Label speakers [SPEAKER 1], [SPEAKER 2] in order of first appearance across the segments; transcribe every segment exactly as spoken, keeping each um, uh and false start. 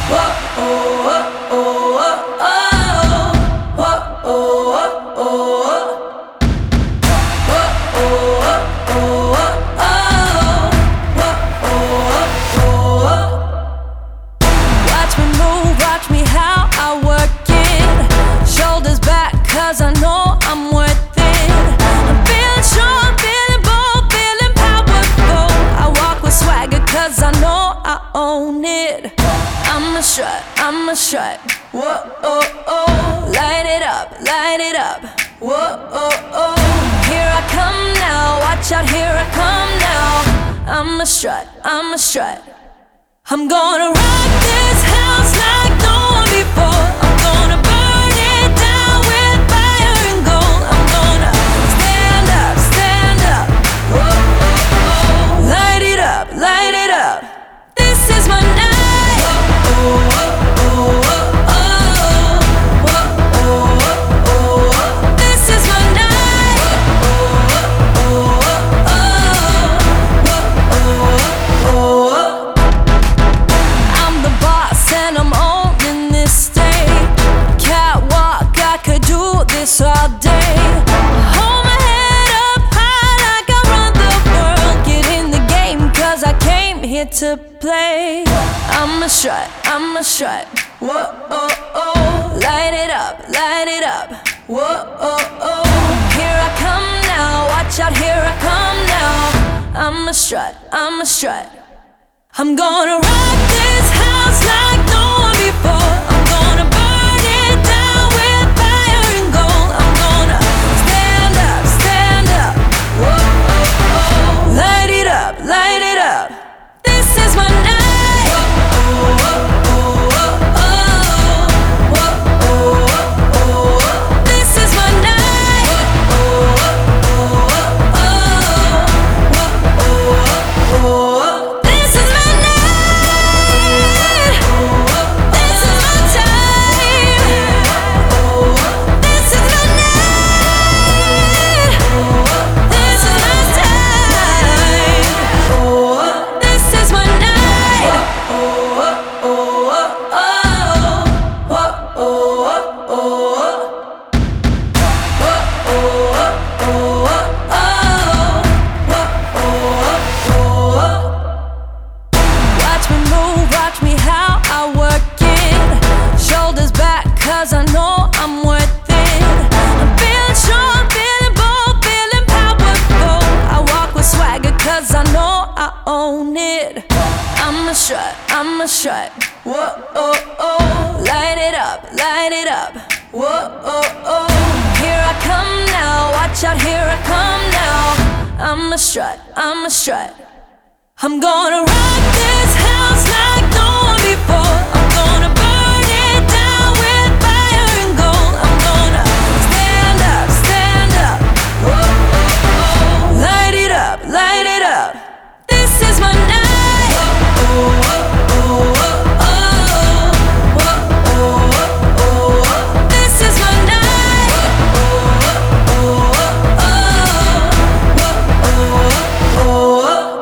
[SPEAKER 1] Cause I know I'm worth it. I'm feeling strong, feeling bold, feeling powerful. I walk with swagger cause I know I own it. I'ma strut, I'ma strut. Whoa, oh, oh. Light it up, light it up. Whoa, oh, oh. Here I come now, watch out, here I come now. I'ma strut, I'ma strut. I'm gonna rock this house like no one before. I'm gonna burn it down with fire and gold. I'm gonna stand up, stand up. Whoa, oh, oh. Light it up, light it up. This is my night. Whoa, oh, oh, oh, oh. Whoa, oh, oh, oh. This is my night. Whoa, oh, oh, oh. Whoa, oh, oh. I'm the boss and I'm owning this state. Catwalk, I could do this all day. Hold my head up high like I run the world. Get in the game cause I came here to play. I'ma strut, I'ma strut. Whoa, oh, oh. Light it up, light it up. Whoa, oh, oh. Here I come now, watch out, here I come now. I'ma strut, I'ma strut. I'm gonna rock this house like no one before. I'm gonna burn it down with fire and gold. I'm gonna stand up, stand up. Whoa, oh, oh. Light it up, light it up. This is my night. Whoa, oh, oh, oh, oh. Whoa, oh, oh, oh. This is my night. Whoa, oh, oh, oh. Whoa, oh, oh. This is my cause I know I'm worth it. I'm feeling strong, feeling bold, feeling powerful. I walk with swagger cause I know I own it. I'ma strut, I'ma strut. Whoa, oh, oh. Light it up, light it up. Whoa, oh, oh. Here I come now, watch out, here I come now. I'ma strut, I'ma strut. I'm gonna rock this house like no one before. I'm gonna burn it down with fire and gold. I'm gonna stand up, stand up. Whoa, oh, oh. Light it up, light it up. This is my night. Whoa, oh, oh, oh, oh. Whoa, oh, oh. This is my night. Whoa, oh, oh, oh. Whoa, oh, oh.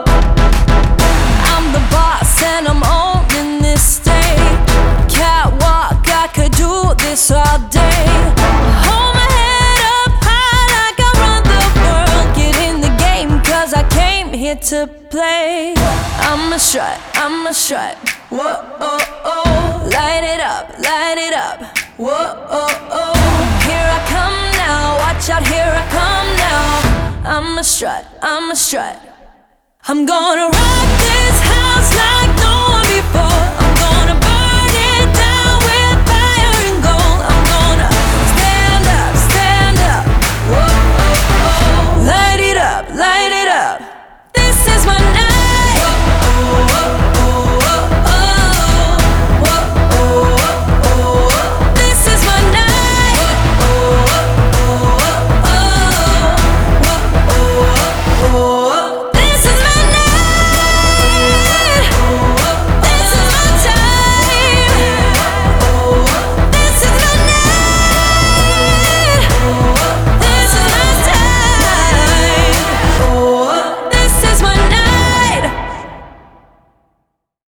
[SPEAKER 1] I'm the boss and I'm owning this state. Catwalk, I could do this all day. Hold my head up high like I run the world. Get in the game cause I came here to play. I'ma strut, I'ma strut. Whoa, oh, oh. Light it up, light it up. Whoa, oh, oh. Here I come now, watch out, here I come now. I'ma strut, I'ma strut. I'm gonna rock this house like no